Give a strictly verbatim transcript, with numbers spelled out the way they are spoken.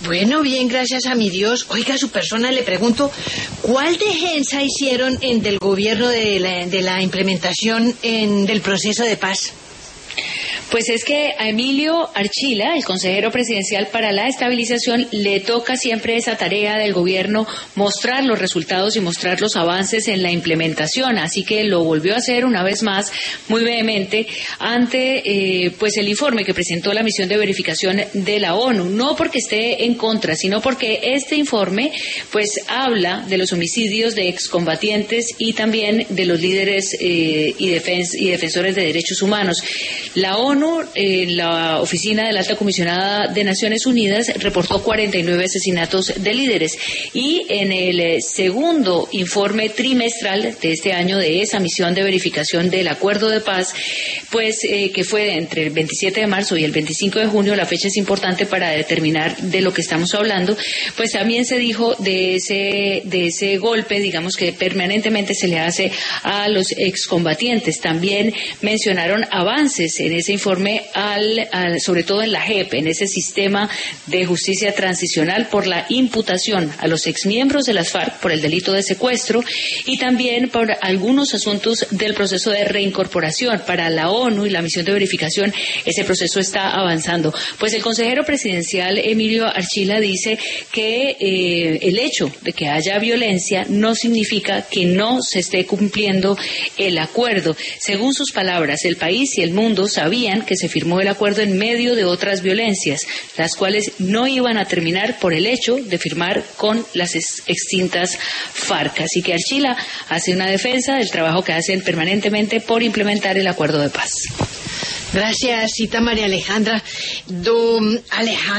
Bueno, bien, gracias a mi Dios. Oiga, a su persona le pregunto, ¿cuál defensa hicieron en del gobierno de la, de la implementación en, del proceso de paz? Pues es que a Emilio Archila, el consejero presidencial para la estabilización, le toca siempre esa tarea del gobierno, mostrar los resultados y mostrar los avances en la implementación. Así que lo volvió a hacer una vez más, muy vehemente, ante eh, pues el informe que presentó la misión de verificación de la ONU. No porque esté en contra, sino porque este informe pues habla de los homicidios de excombatientes y también de los líderes eh, y, defens y defensores de derechos humanos. La ONU, en la oficina de la Alta Comisionada de Naciones Unidas, reportó cuarenta y nueve asesinatos de líderes, y en el segundo informe trimestral de este año de esa misión de verificación del acuerdo de paz, pues eh, que fue entre el veintisiete de marzo y el veinticinco de junio, la fecha es importante para determinar de lo que estamos hablando, pues también se dijo de ese, de ese golpe, digamos, que permanentemente se le hace a los excombatientes. También mencionaron avances en ese informe, al, al, sobre todo en la J E P, en ese sistema de justicia transicional por la imputación a los exmiembros de las FARC por el delito de secuestro, y también por algunos asuntos del proceso de reincorporación. Para la ONU y la misión de verificación, ese proceso está avanzando. Pues el consejero presidencial Emilio Archila dice que eh, el hecho de que haya violencia no significa que no se esté cumpliendo el acuerdo. Según sus palabras, el país y el mundo sabían que se firmó el acuerdo en medio de otras violencias, las cuales no iban a terminar por el hecho de firmar con las extintas FARC. Así que Archila hace una defensa del trabajo que hacen permanentemente por implementar el acuerdo de paz. Gracias, Cita María Alejandra. Don Alejandra.